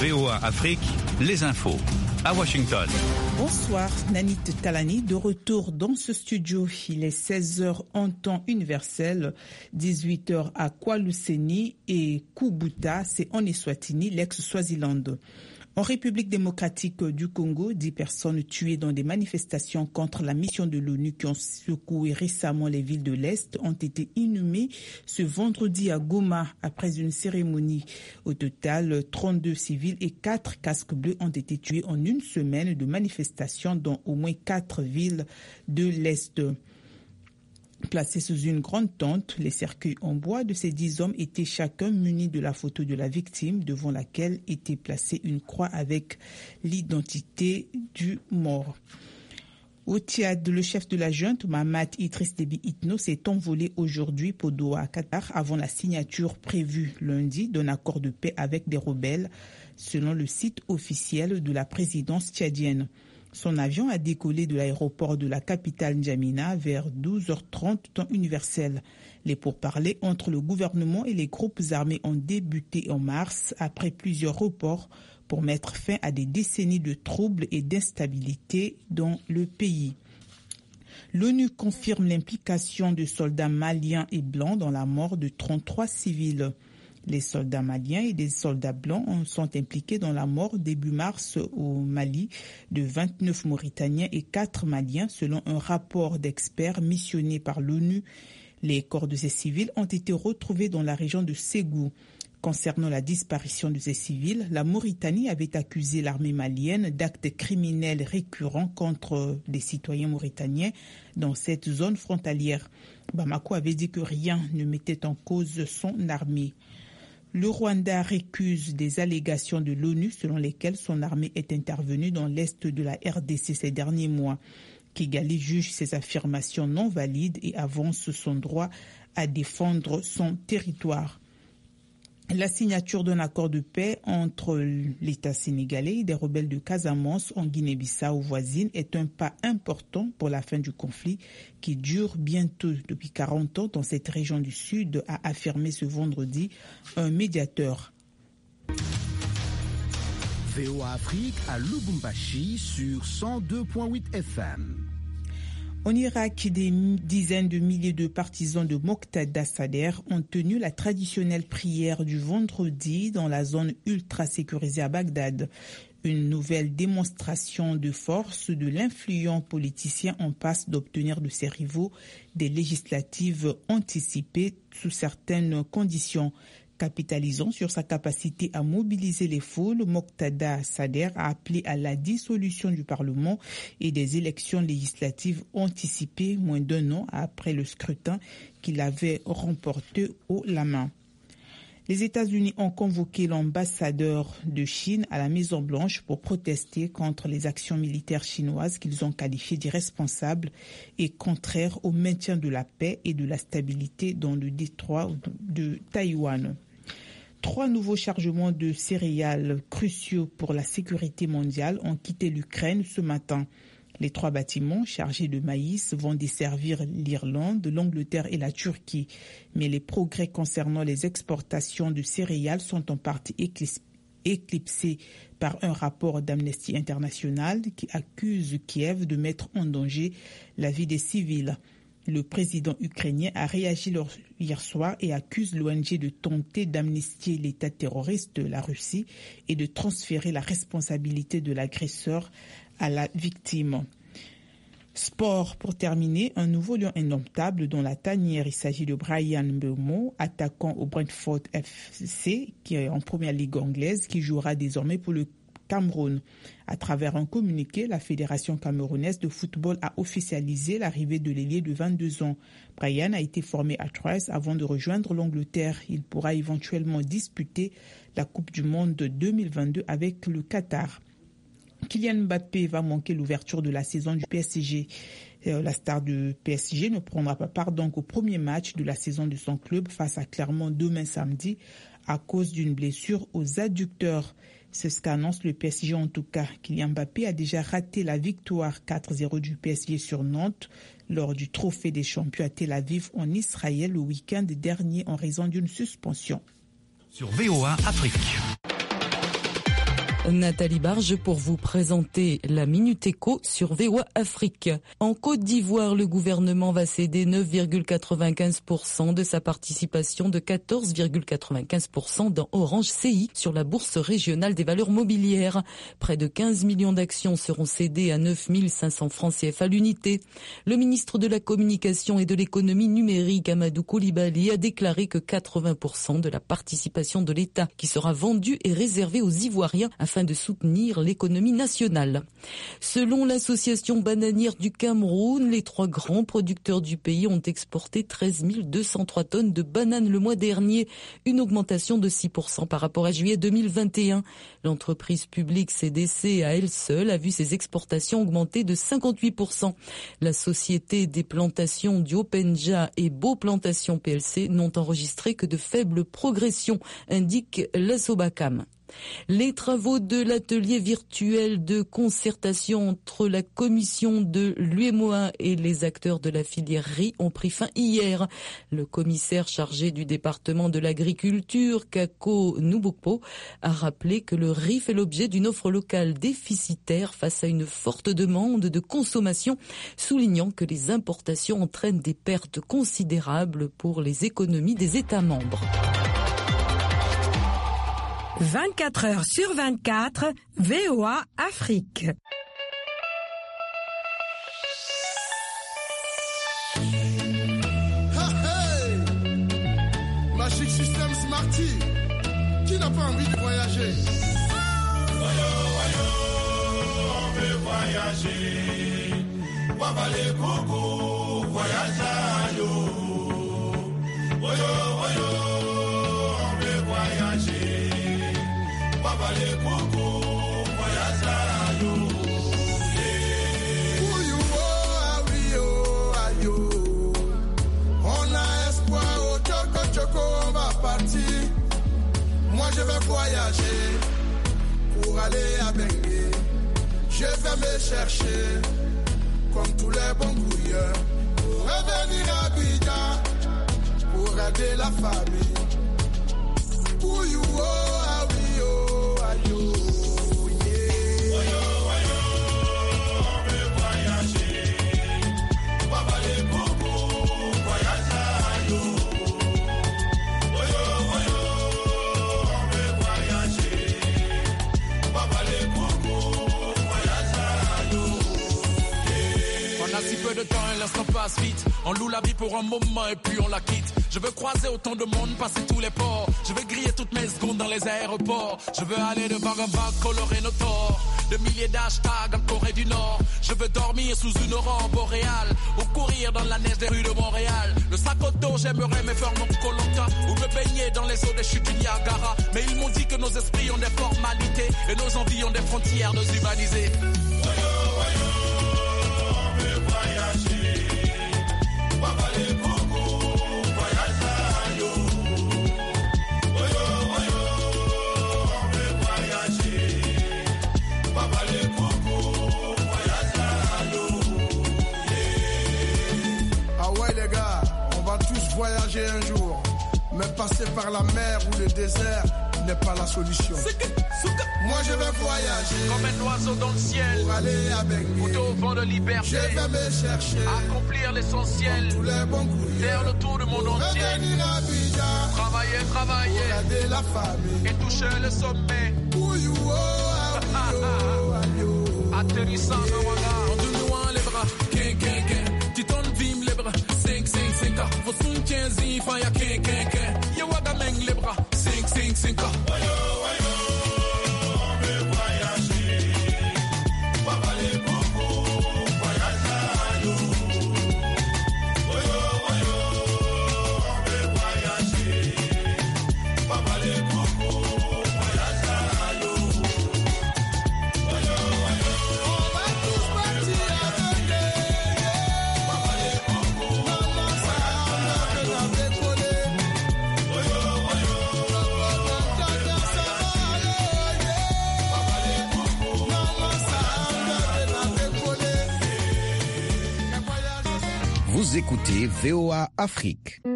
VOA Afrique, les infos. À Washington. Bonsoir, Nanit Talani, de retour dans ce studio. Il est 16h en temps universel, 18h à Kwaluseni et Kubuta, c'est en Eswatini, l'ex-Swaziland. En République démocratique du Congo, 10 personnes tuées dans des manifestations contre la mission de l'ONU qui ont secoué récemment les villes de l'Est ont été inhumées ce vendredi à Goma après une cérémonie. Au total, 32 civils et 4 casques bleus ont été tués en une semaine de manifestations dans au moins 4 villes de l'Est. Placés sous une grande tente, les cercueils en bois de ces 10 hommes étaient chacun munis de la photo de la victime devant laquelle était placée une croix avec l'identité du mort. Au Tchad, le chef de la junte, Mahamat Idriss Déby Itno, s'est envolé aujourd'hui pour Doha, Qatar, avant la signature prévue lundi d'un accord de paix avec des rebelles, selon le site officiel de la présidence tchadienne. Son avion a décollé de l'aéroport de la capitale N'Djamena vers 12h30 temps universel. Les pourparlers entre le gouvernement et les groupes armés ont débuté en mars après plusieurs reports pour mettre fin à des décennies de troubles et d'instabilité dans le pays. L'ONU confirme l'implication de soldats maliens et blancs dans la mort de 33 civils. Les soldats maliens et des soldats blancs sont impliqués dans la mort début mars au Mali de 29 Mauritaniens et 4 Maliens selon un rapport d'experts missionné par l'ONU. Les corps de ces civils ont été retrouvés dans la région de Ségou. Concernant la disparition de ces civils, la Mauritanie avait accusé l'armée malienne d'actes criminels récurrents contre des citoyens mauritaniens dans cette zone frontalière. Bamako avait dit que rien ne mettait en cause son armée. Le Rwanda récuse des allégations de l'ONU selon lesquelles son armée est intervenue dans l'est de la RDC ces derniers mois. Kigali juge ces affirmations non valides et avance son droit à défendre son territoire. La signature d'un accord de paix entre l'État sénégalais et des rebelles de Casamance en Guinée-Bissau voisine est un pas important pour la fin du conflit qui dure bientôt depuis 40 ans dans cette région du Sud, a affirmé ce vendredi un médiateur. VOA Afrique à Lubumbashi sur 102.8 FM. En Irak, des dizaines de milliers de partisans de Moqtada Sadr ont tenu la traditionnelle prière du vendredi dans la zone ultra sécurisée à Bagdad. Une nouvelle démonstration de force de l'influent politicien en passe d'obtenir de ses rivaux des législatives anticipées sous certaines conditions. Capitalisant sur sa capacité à mobiliser les foules, Moqtada Sadr a appelé à la dissolution du Parlement et des élections législatives anticipées moins d'un an après le scrutin qu'il avait remporté haut la main. Les États-Unis ont convoqué l'ambassadeur de Chine à la Maison-Blanche pour protester contre les actions militaires chinoises qu'ils ont qualifiées d'irresponsables et contraires au maintien de la paix et de la stabilité dans le détroit de Taïwan. 3 nouveaux chargements de céréales cruciaux pour la sécurité mondiale ont quitté l'Ukraine ce matin. Les 3 bâtiments chargés de maïs vont desservir l'Irlande, l'Angleterre et la Turquie. Mais les progrès concernant les exportations de céréales sont en partie éclipsés par un rapport d'Amnesty International qui accuse Kiev de mettre en danger la vie des civils. Le président ukrainien a réagi hier soir et accuse l'ONG de tenter d'amnistier l'État terroriste, la Russie, et de transférer la responsabilité de l'agresseur à la victime. Sport, pour terminer, un nouveau lion indomptable dans la tanière. Il s'agit de Bryan Mbeumo, attaquant au Brentford FC, qui est en première ligue anglaise, qui jouera désormais pour le Cameroun. À travers un communiqué, la Fédération camerounaise de football a officialisé l'arrivée de l'ailier de 22 ans. Bryan a été formé à Troyes avant de rejoindre l'Angleterre. Il pourra éventuellement disputer la Coupe du Monde 2022 avec le Qatar. Kylian Mbappé va manquer l'ouverture de la saison du PSG. La star du PSG ne prendra pas part donc au premier match de la saison de son club face à Clermont demain samedi à cause d'une blessure aux adducteurs. C'est ce qu'annonce le PSG en tout cas. Kylian Mbappé a déjà raté la victoire 4-0 du PSG sur Nantes lors du Trophée des champions à Tel Aviv en Israël le week-end dernier en raison d'une suspension. Sur VOA Afrique. Nathalie Barge pour vous présenter la Minute Éco sur VOA Afrique. En Côte d'Ivoire, le gouvernement va céder 9,95% de sa participation de 14,95% dans Orange CI sur la bourse régionale des valeurs mobilières. Près de 15 millions d'actions seront cédées à 9 500 francs CFA l'unité. Le ministre de la Communication et de l'économie numérique, Amadou Coulibaly, a déclaré que 80% de la participation de l'État qui sera vendue est réservée aux Ivoiriens afin de soutenir l'économie nationale. Selon l'association bananière du Cameroun, les 3 grands producteurs du pays ont exporté 13 203 tonnes de bananes le mois dernier, une augmentation de 6% par rapport à juillet 2021. L'entreprise publique CDC à elle seule a vu ses exportations augmenter de 58%. La société des plantations du Haut-Penja et Beau Plantations PLC n'ont enregistré que de faibles progressions, indique l'Assobacam. Les travaux de l'atelier virtuel de concertation entre la commission de l'UEMOA et les acteurs de la filière riz ont pris fin hier. Le commissaire chargé du département de l'agriculture, Kako Nubokpo, a rappelé que le riz fait l'objet d'une offre locale déficitaire face à une forte demande de consommation, soulignant que les importations entraînent des pertes considérables pour les économies des États membres. 24 heures sur 24, VOA Afrique. Hey! Magic System Smarty, qui n'a pas envie de voyager? On veut voyager. Papa les coco, voyage à yo. On veut voyager. Papa les coco, voyage à yo. On a espoir au choco, on va partir. Moi je vais voyager pour aller à Bengué. Je vais me chercher comme tous les bons couilleurs pour revenir à Abidjan pour aider la famille. De temps et l'instant passe vite. On loue la vie pour un moment et puis on la quitte. Je veux croiser autant de monde, passer tous les ports. Je veux griller toutes mes secondes dans les aéroports. Je veux aller de vague en vague, colorer nos torts. De milliers d'hashtags en Corée du Nord. Je veux dormir sous une aurore boréale ou courir dans la neige des rues de Montréal. Le sac au dos, j'aimerais me faire mon Koh-Lanta ou me baigner dans les eaux des chutes du Niagara. Mais ils m'ont dit que nos esprits ont des formalités et nos envies ont des frontières déshumanisées. Voyager un jour, mais passer par la mer ou le désert n'est pas la solution. Moi je vais voyager comme un oiseau dans le ciel pour aller à Bengué, au vent de liberté. Je vais me chercher, accomplir l'essentiel, tous les bons couillers, faire le tour du monde entier, revenir à Abidjan, travailler pour aider la famille et toucher le sommet. Atterrissant à Ouaga, on donne les bras, tu tournes vime les bras, 5, vos soutiens y faya ya Ouaga meng les bras, 5, Vous écoutez VOA Afrique.